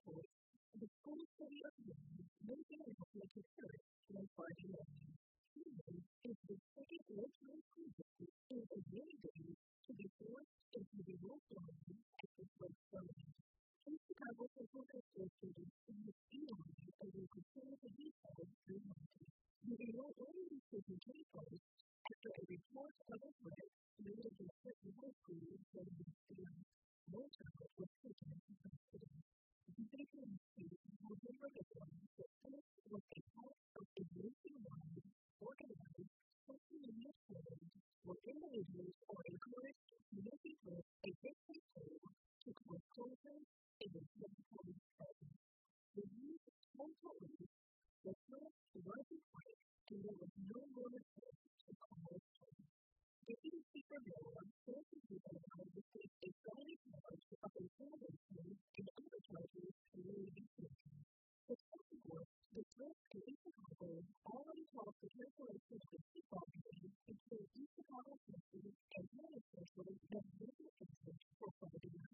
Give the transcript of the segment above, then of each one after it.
choice, the full study of men may be able to make a church when finding out. Human is the second literary previously in a many days to be forced into the world body at the first summit. In Chicago Central High School students in the E-line and will consider the details through Monday. You will know only be taking place after a report of a threat made against certain high schools that have been scammed. No child was taken into custody. The Bakery Institute has been recognized that this was a part of a nationwide, organized, social media challenge where individuals are encouraged to make people a victim to cause closure in the physical presence. The youth totally the first wasn't quick and there was no more attempt to cause change. The EDC Formula forces people to take a felony charge of intimidation and other charges related to safety. The second court, the Swiss and East Chicago already called for cancellation of the football game between East Chicago City and Union Central that visit interest for 5 years.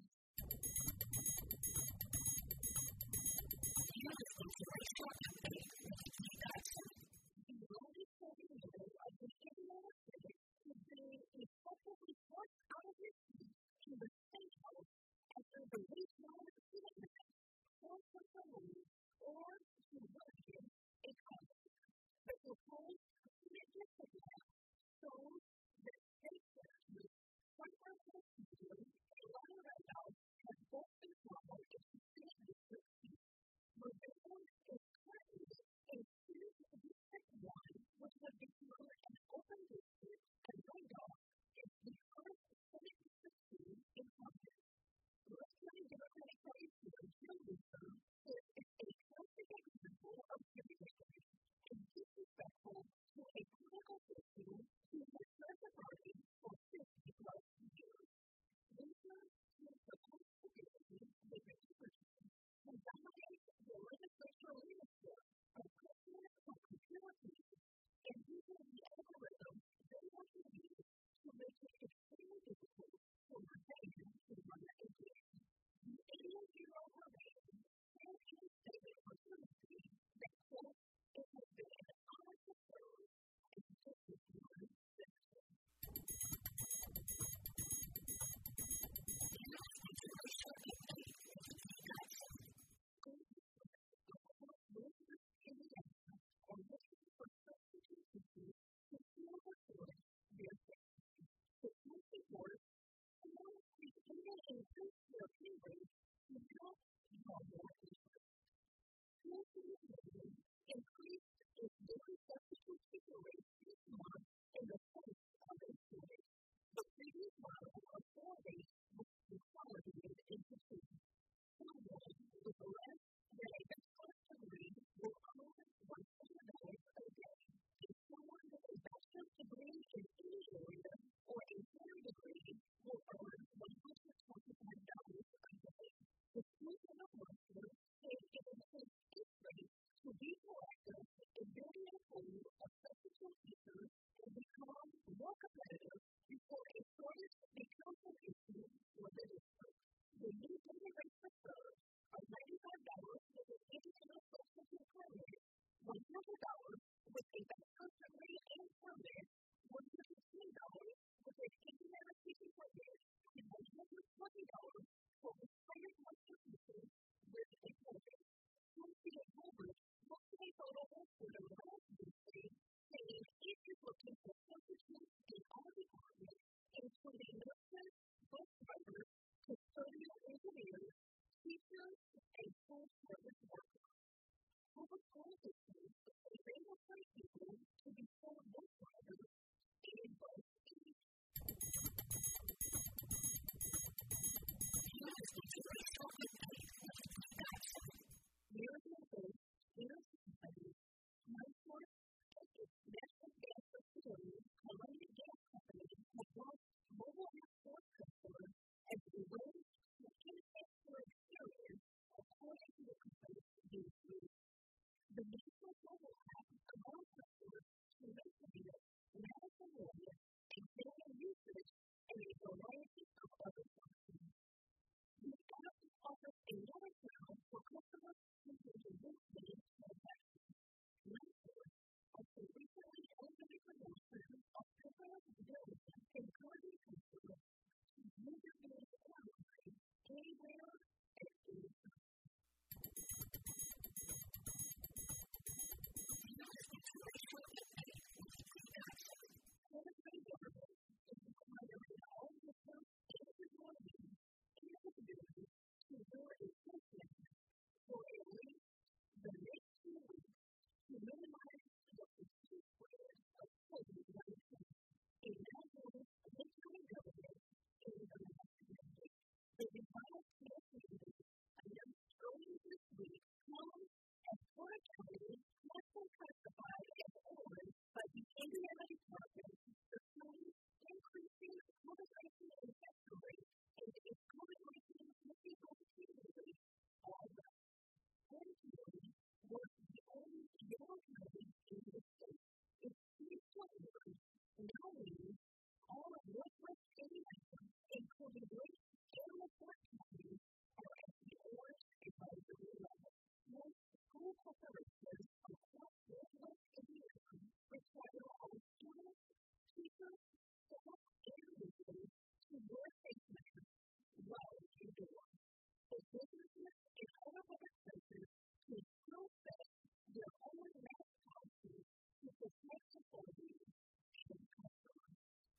businesses and other public places to still set their own mask policies to protect employees and customers.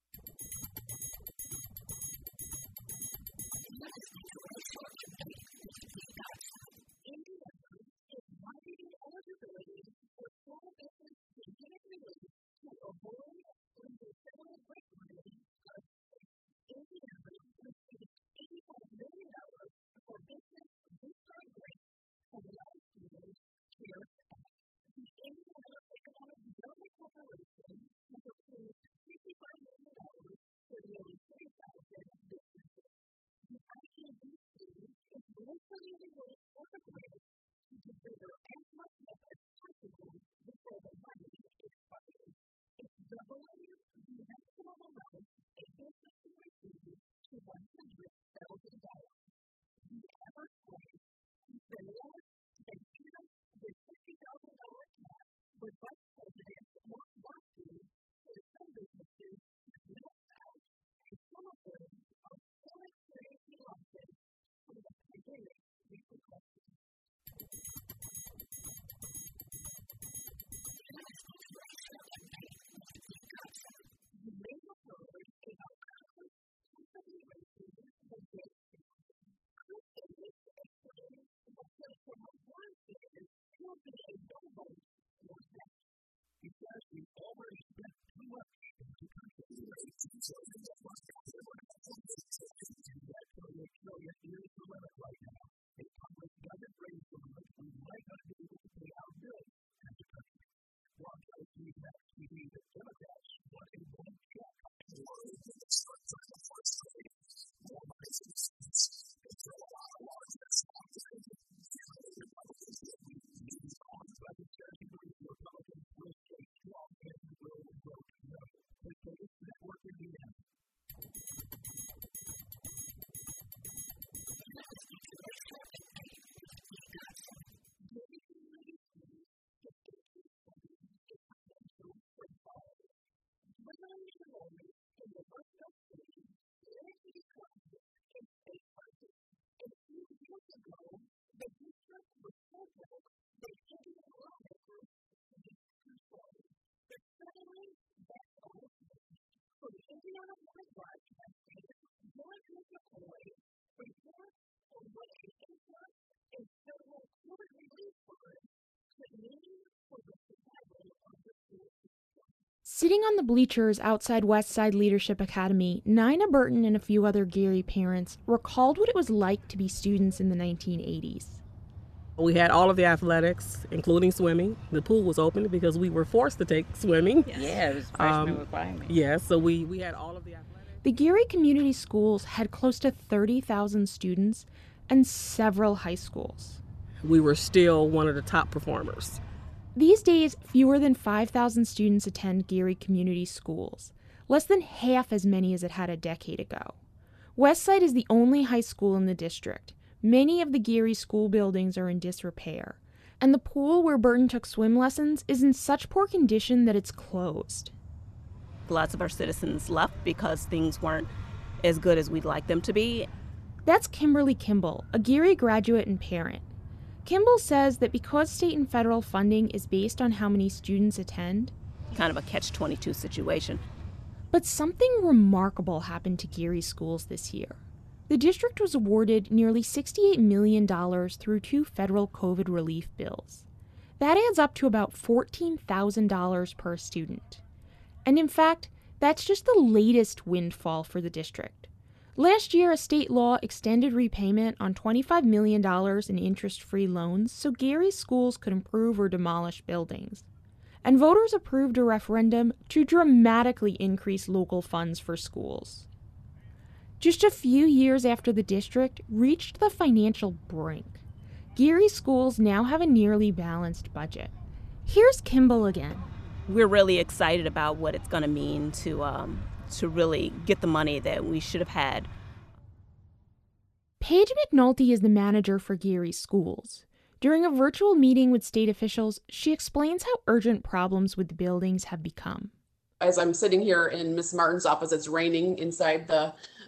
Indiana is widening eligibility for small business payment relief to avoid under federal rate money. Indiana received $85 million for business restart grants from last year's CARES Act. The Indiana Economic Development Corporation has approved $55 million for nearly 3,000 businesses. The IEDC is locally related for the grant to deliver as much help as possible before the money expires. It's doubling the maximum amount a business can receive to $100,000. The average price has been less than half the $50,000 cap, but Vice President Mark Boston says some businesses have missed out, and some of them are still experiencing losses from the pandemic repercussions. You may have heard about Congress recently raising the debt ceiling. Chris Davis explains what President Warren says will be a no vote for that. Because we already spent too much into country raising, so that's why that $1 trillion is the limit right now. If Congress doesn't raise the limit, we might not be able to pay our bills as a country. One place we have to be the Democrats want a blank check. Republicans will stay strong and will vote no. The biggest network in the end. Sitting on the bleachers outside Westside Leadership Academy, Nina Burton and a few other Gary parents recalled what it was like to be students in the 1980s. We had all of the athletics, including swimming. The pool was open because we were forced to take swimming. Yes. Yeah, it was freshman requirement. Yes, so we had all of the athletics. The Gary Community Schools had close to 30,000 students and several high schools. We were still one of the top performers. These days, fewer than 5,000 students attend Gary Community Schools, less than half as many as it had a decade ago. Westside is the only high school in the district. Many of the Gary school buildings are in disrepair, and the pool where Burton took swim lessons is in such poor condition that it's closed. Lots of our citizens left because things weren't as good as we'd like them to be. That's Kimberly Kimball, a Gary graduate and parent. Kimball says that because state and federal funding is based on how many students attend, kind of a catch-22 situation. But something remarkable happened to Gary schools this year. The district was awarded nearly $68 million through 2 federal COVID relief bills. That adds up to about $14,000 per student. And in fact, that's just the latest windfall for the district. Last year, a state law extended repayment on $25 million in interest-free loans so Gary schools could improve or demolish buildings. And voters approved a referendum to dramatically increase local funds for schools. Just a few years after the district reached the financial brink, Gary schools now have a nearly balanced budget. Here's Kimball again. We're really excited about what it's going to mean to really get the money that we should have had. Paige McNulty is the manager for Gary schools. During a virtual meeting with state officials, she explains how urgent problems with the buildings have become. As I'm sitting here in Ms. Martin's office, it's raining inside the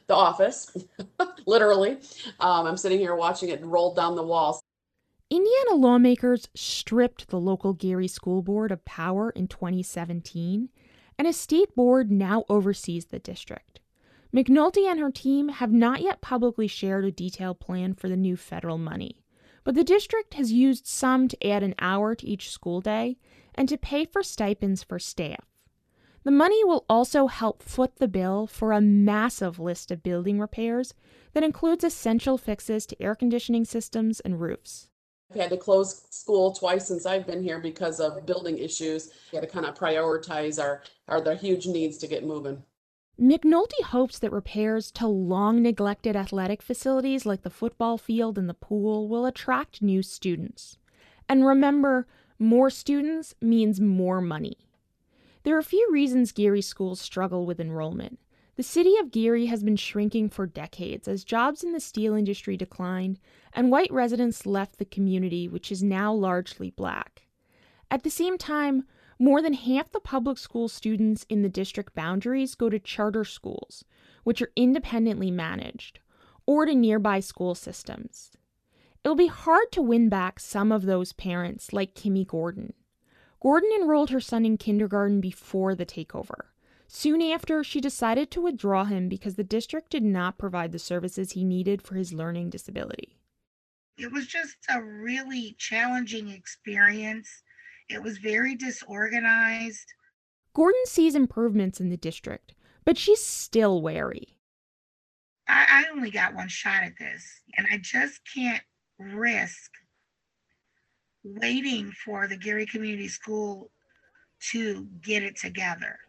The Office, literally. I'm sitting here watching it roll down the walls. Indiana lawmakers stripped the local Gary School Board of power in 2017, and a state board now oversees the district. McNulty and her team have not yet publicly shared a detailed plan for the new federal money, but the district has used some to add an hour to each school day and to pay for stipends for staff. The money will also help foot the bill for a massive list of building repairs that includes essential fixes to air conditioning systems and roofs. I've had to close school twice since I've been here because of building issues. We had to kind of prioritize the huge needs to get moving. McNulty hopes that repairs to long-neglected athletic facilities like the football field and the pool will attract new students. And remember, more students means more money. There are a few reasons Gary schools struggle with enrollment. The city of Gary has been shrinking for decades as jobs in the steel industry declined and white residents left the community, which is now largely black. At the same time, more than half the public school students in the district boundaries go to charter schools, which are independently managed, or to nearby school systems. It'll be hard to win back some of those parents, like Kimmy Gordon. Gordon enrolled her son in kindergarten before the takeover. Soon after, she decided to withdraw him because the district did not provide the services he needed for his learning disability. It was just a really challenging experience. It was very disorganized. Gordon sees improvements in the district, but she's still wary. I only got one shot at this, and I just can't risk waiting for the Gary Community School to get it together.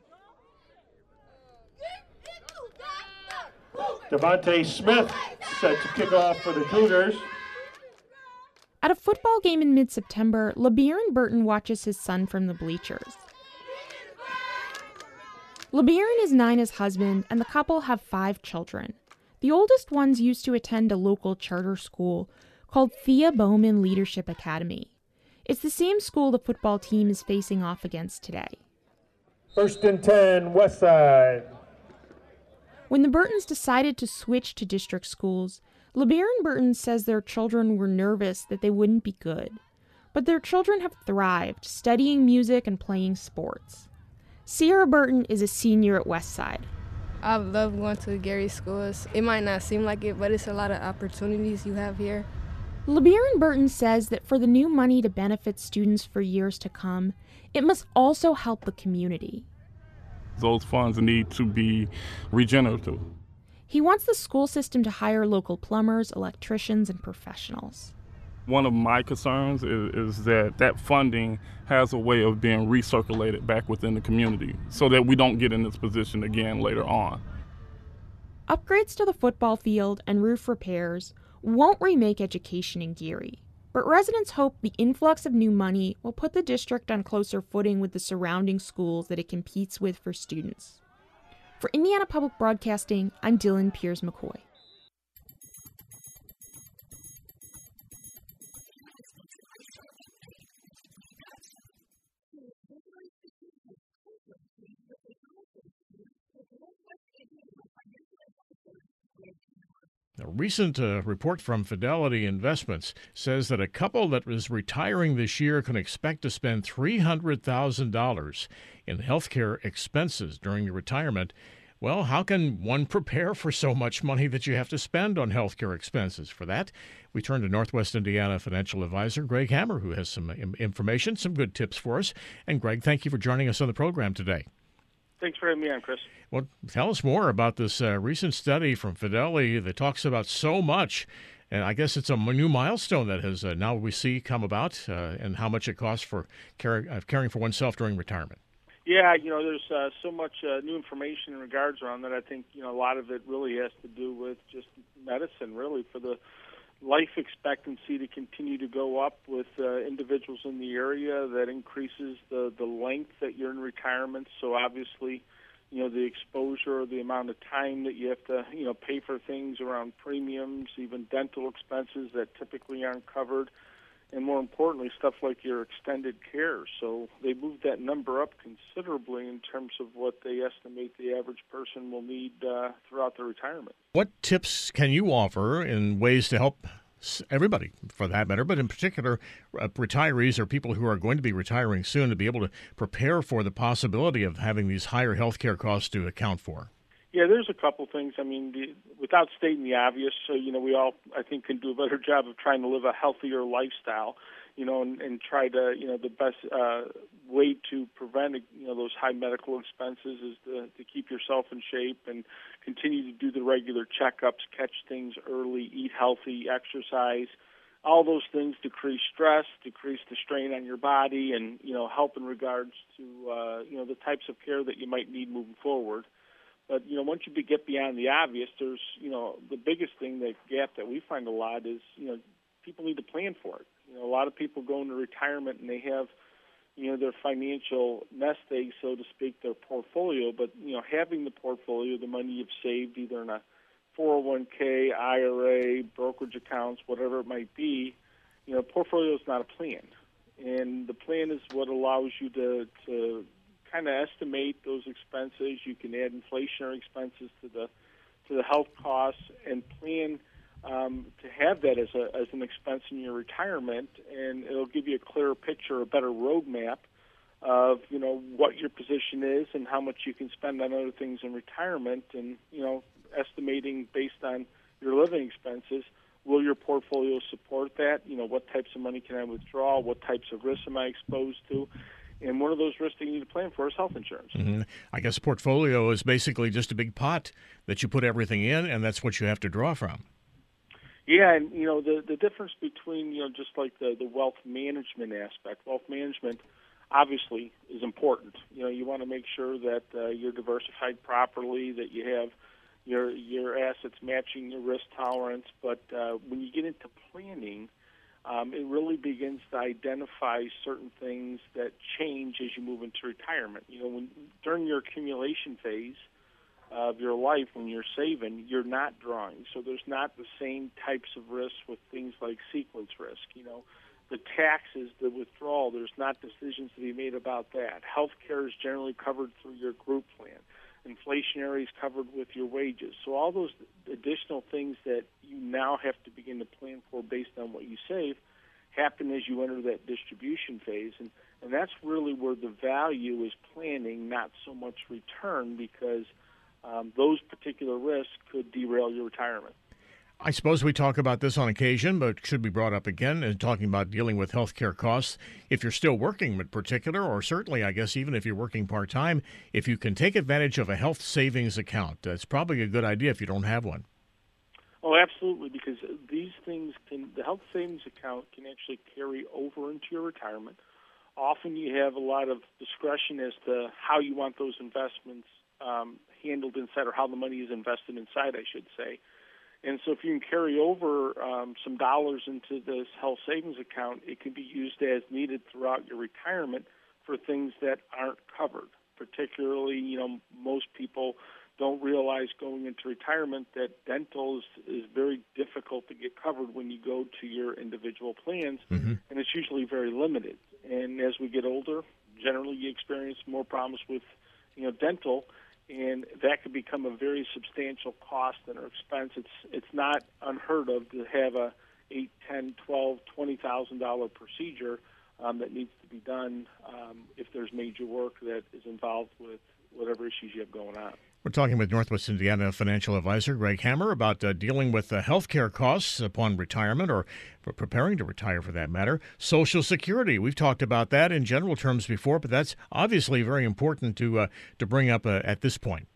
Devontae Smith set to kick off for the Cougars. At a football game in mid-September, LeBaron Burton watches his son from the bleachers. LeBaron is Nina's husband, and the couple have 5 children. The oldest ones used to attend a local charter school called Thea Bowman Leadership Academy. It's the same school the football team is facing off against today. 1st and 10, West Side. When the Burtons decided to switch to district schools, LeBaron Burton says their children were nervous that they wouldn't be good. But their children have thrived, studying music and playing sports. Sierra Burton is a senior at Westside. I love going to Gary schools. It might not seem like it, but it's a lot of opportunities you have here. LeBaron Burton says that for the new money to benefit students for years to come, it must also help the community. Those funds need to be regenerative. He wants the school system to hire local plumbers, electricians, and professionals. One of my concerns is that funding has a way of being recirculated back within the community so that we don't get in this position again later on. Upgrades to the football field and roof repairs won't remake education in Gary, but residents hope the influx of new money will put the district on closer footing with the surrounding schools that it competes with for students. For Indiana Public Broadcasting, I'm Dylan Piers McCoy. A recent report from Fidelity Investments says that a couple that is retiring this year can expect to spend $300,000 in healthcare expenses during your retirement. Well, how can one prepare for so much money that you have to spend on healthcare expenses? For that, we turn to Northwest Indiana financial advisor Greg Hammer, who has some information, some good tips for us. And Greg, thank you for joining us on the program today. Thanks for having me on, Chris. Well, tell us more about this recent study from Fidelity that talks about so much. And I guess it's a new milestone that has now we see come about and how much it costs for caring for oneself during retirement. Yeah, there's so much new information in regards around that. I think, a lot of it really has to do with just medicine, really, for the life expectancy to continue to go up with individuals in the area. That increases the length that you're in retirement. So obviously, the exposure, the amount of time that you have to, pay for things around premiums, even dental expenses that typically aren't covered. and more importantly, stuff like your extended care. So they moved that number up considerably in terms of what they estimate the average person will need throughout their retirement. What tips can you offer in ways to help everybody, for that matter, but in particular retirees or people who are going to be retiring soon, to be able to prepare for the possibility of having these higher health care costs to account for? Yeah, there's a couple things. I mean, without stating the obvious, so, we all, I think, can do a better job of trying to live a healthier lifestyle, and try to, the best way to prevent, those high medical expenses is to keep yourself in shape and continue to do the regular checkups, catch things early, eat healthy, exercise. All those things decrease stress, decrease the strain on your body, and, help in regards to, the types of care that you might need moving forward. But, once you get beyond the obvious, there's, the biggest thing, the gap that we find a lot is, people need to plan for it. A lot of people go into retirement and they have, their financial nest egg, so to speak, their portfolio. But, having the portfolio, the money you've saved either in a 401k, IRA, brokerage accounts, whatever it might be, portfolio is not a plan. And the plan is what allows you to kind of estimate those expenses. You can add inflationary expenses to the health costs and plan to have that as an expense in your retirement, and it'll give you a clearer picture, a better roadmap of what your position is and how much you can spend on other things in retirement, and estimating based on your living expenses. Will your portfolio support that? What types of money can I withdraw? What types of risks am I exposed to? And one of those risks that you need to plan for is health insurance. Mm-hmm. I guess portfolio is basically just a big pot that you put everything in, and that's what you have to draw from. Yeah, and the difference between just like the wealth management aspect. Wealth management obviously is important. You want to make sure that you're diversified properly, that you have your assets matching your risk tolerance. But when you get into planning, it really begins to identify certain things that change as you move into retirement. During your accumulation phase of your life, when you're saving, you're not drawing. So there's not the same types of risks with things like sequence risk. The taxes, the withdrawal, there's not decisions to be made about that. Health care is generally covered through your group plan. Inflationary is covered with your wages. So all those additional things that you now have to begin to plan for based on what you save happen as you enter that distribution phase. And that's really where the value is planning, not so much return, because those particular risks could derail your retirement. I suppose we talk about this on occasion, but it should be brought up again in talking about dealing with health care costs. If you're still working in particular, or certainly, I guess, even if you're working part-time, if you can take advantage of a health savings account, that's probably a good idea if you don't have one. Oh, absolutely, because these things the health savings account can actually carry over into your retirement. Often you have a lot of discretion as to how you want those investments handled inside, or how the money is invested inside, I should say. And so if you can carry over some dollars into this health savings account, it can be used as needed throughout your retirement for things that aren't covered. Particularly, most people don't realize going into retirement that dental is very difficult to get covered when you go to your individual plans, and it's usually very limited. And as we get older, generally you experience more problems with, dental, and that could become a very substantial cost and or expense. It's not unheard of to have a $8, $10, $12, $20,000 procedure that needs to be done if there's major work that is involved with whatever issues you have going on. We're talking with Northwest Indiana financial advisor Greg Hammer about dealing with health care costs upon retirement, or for preparing to retire for that matter. Social Security, we've talked about that in general terms before, but that's obviously very important to bring up at this point.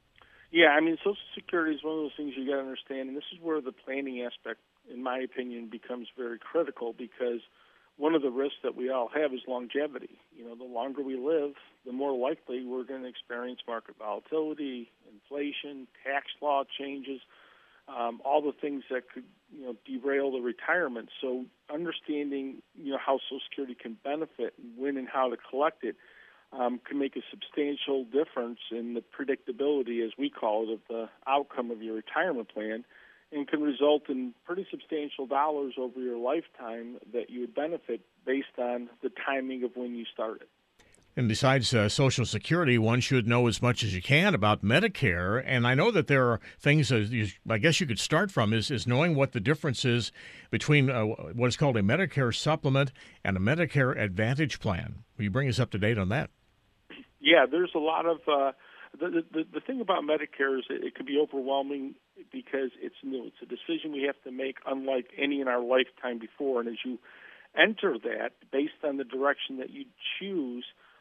Yeah, I mean, Social Security is one of those things you got to understand, and this is where the planning aspect, in my opinion, becomes very critical, because one of the risks that we all have is longevity. The longer we live, the more likely we're going to experience market volatility, inflation, tax law changes, all the things that could, derail the retirement. So understanding, how Social Security can benefit and when and how to collect it can make a substantial difference in the predictability, as we call it, of the outcome of your retirement plan. and can result in pretty substantial dollars over your lifetime that you would benefit based on the timing of when you started. And besides Social Security, one should know as much as you can about Medicare. And I know that there are things I guess you could start from is knowing what the difference is between what is called a Medicare supplement and a Medicare Advantage plan. Will you bring us up to date on that? Yeah, there's a lot of the thing about Medicare is it can be overwhelming because it's new. It's a decision we have to make unlike any in our lifetime before. And as you enter that, based on the direction that you choose,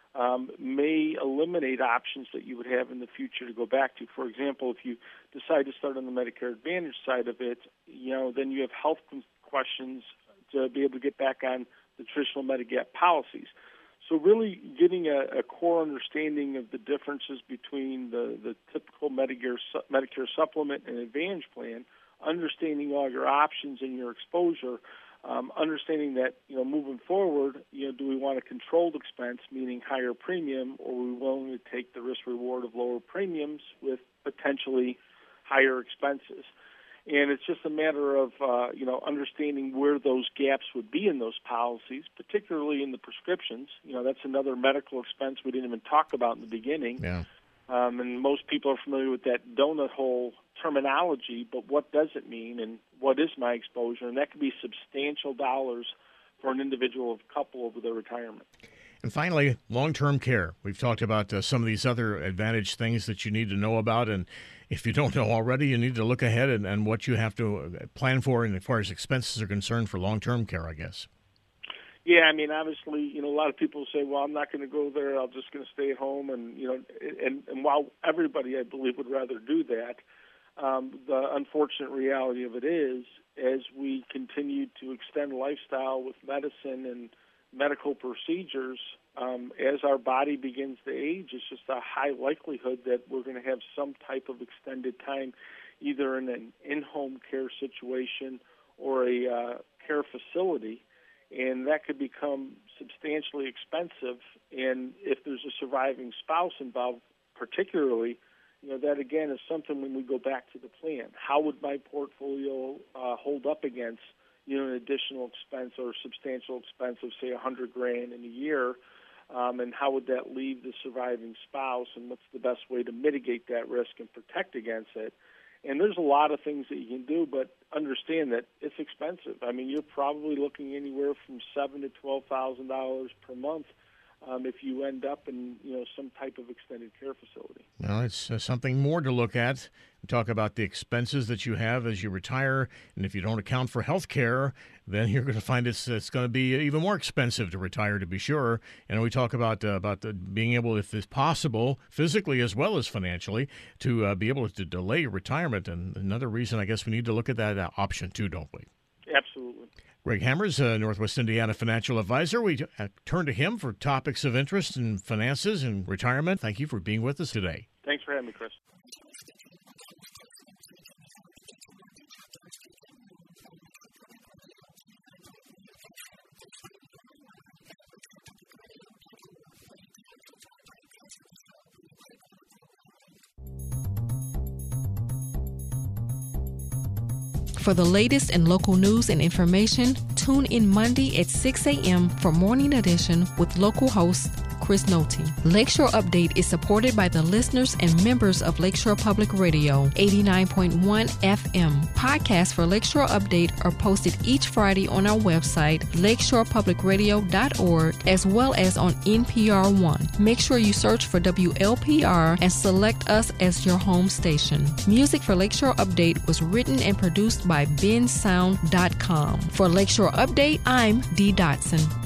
may eliminate options that you would have in the future to go back to. For example, if you decide to start on the Medicare Advantage side of it, then you have health questions to be able to get back on the traditional Medigap policies. So really getting a core understanding of the differences between the typical Medicare supplement and Advantage plan, understanding all your options and your exposure, understanding that, moving forward, do we want a controlled expense, meaning higher premium, or are we willing to take the risk-reward of lower premiums with potentially higher expenses? And it's just a matter of, understanding where those gaps would be in those policies, particularly in the prescriptions. That's another medical expense we didn't even talk about in the beginning. Yeah. And most people are familiar with that donut hole terminology, but what does it mean and what is my exposure? And that could be substantial dollars for an individual couple over their retirement. And finally, long-term care. We've talked about some of these other Advantage things that you need to know about, and if you don't know already, you need to look ahead and what you have to plan for, and as far as expenses are concerned for long-term care, I guess. Yeah, I mean, obviously, a lot of people say, well, I'm not going to go there. I'm just going to stay at home. And, and while everybody, I believe, would rather do that, the unfortunate reality of it is, as we continue to extend lifestyle with medicine and medical procedures, as our body begins to age, it's just a high likelihood that we're going to have some type of extended time, either in an in-home care situation or a care facility. And that could become substantially expensive. And if there's a surviving spouse involved, particularly, that again is something when we go back to the plan. How would my portfolio hold up against, an additional expense or substantial expense of, say, $100,000 in a year? And how would that leave the surviving spouse? And what's the best way to mitigate that risk and protect against it? And there's a lot of things that you can do, but understand that it's expensive. I mean, you're probably looking anywhere from $7,000 to $12,000 per month if you end up in some type of extended care facility. Well, it's something more to look at. We talk about the expenses that you have as you retire, and if you don't account for health care, then you're going to find it's going to be even more expensive to retire, to be sure. And we talk about being able, if it's possible, physically as well as financially, to be able to delay your retirement. And another reason, I guess, we need to look at that option too, don't we? Absolutely. Greg Hammers, Northwest Indiana financial advisor. We turn to him for topics of interest in finances and retirement. Thank you for being with us today. Thanks for having me, Chris. For the latest in local news and information, tune in Monday at 6 a.m. for Morning Edition with local host Chris Nolte. Lakeshore Update is supported by the listeners and members of Lakeshore Public Radio, 89.1 FM. Podcasts for Lakeshore Update are posted each Friday on our website, lakeshorepublicradio.org, as well as on NPR One. Make sure you search for WLPR and select us as your home station. Music for Lakeshore Update was written and produced by bensound.com. For Lakeshore Update, I'm Dee Dotson.